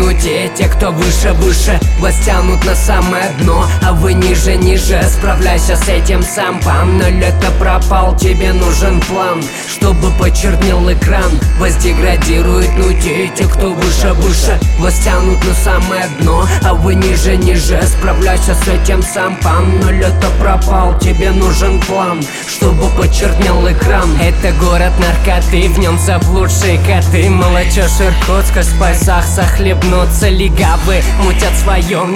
те, кто выше, вас тянут на самое дно, а вы ниже. Справляйся с этим сам, панель это пропал, тебе нужен план, чтобы почернел экран. Вас деградирует те, кто выше, вас тянут на самое дно, а вы ниже. Справляйся с этим сам, панель это пропал, тебе нужен план, чтобы почернел экран. Это город наркоты, в нем заблудшие коты. Молодежь Иркутска, спайсах захлебнутся легавы, мутят своем,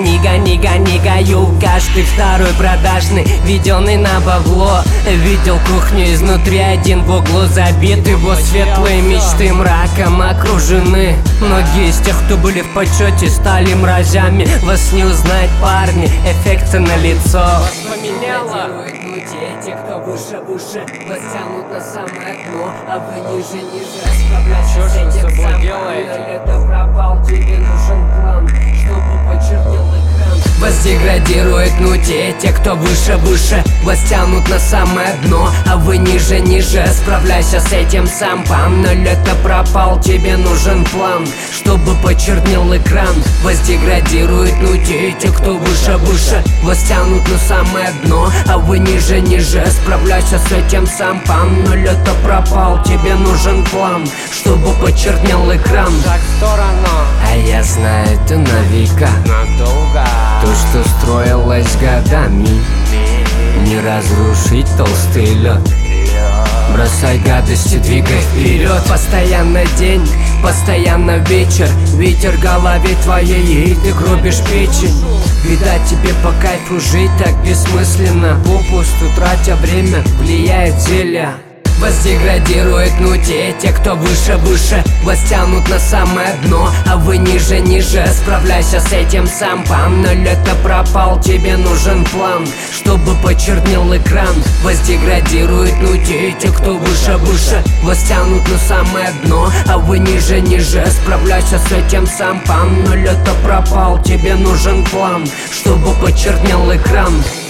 нигаю. Каждый второй продажный, введенный на бабло. Видел кухню изнутри, один в углу забит. Его светлые мечты мраком окружены. Многие из тех, кто были в почете, стали мразями. Вас не узнать, парни, эффекты на лицо. Вас поменяло те, кто выше, вас тянут на самое дно, а вы ниже. Справляйся с этим сам, это пропал, тебе нужен план, чтобы почернел экран. Вас деградирует те, кто выше, вас тянут на самое дно, а вы ниже. Справляйся с этим сам, панель это пропал, тебе нужен план, чтобы почернел экран. Вас деградирует те, кто выше, вас тянут на самое дно, а вы ниже. Справляйся с этим сам, панель это пропал, тебе нужен план, чтобы почернел экран. Шаг в сторону, а я знаю это на века, надолго. то, что строилось годами, не разрушить толстый лед. Бросай гадости, двигай вперед. Постоянно день, постоянно вечер, ветер в голове твоей, и ты гробишь печень. Видать, тебе по кайфу жить так бессмысленно, попусту тратя время, влияет зелье. Вас деградирует те, кто выше, вас тянут на самое дно, а вы ниже. Справляйся с этим сам, панель это пропал, тебе нужен план, чтобы почернел экран. Вас деградирует те, кто выше, вас тянут на самое дно, а вы ниже. Справляйся с этим сам, панель это пропал, тебе нужен план, чтобы почернел экран.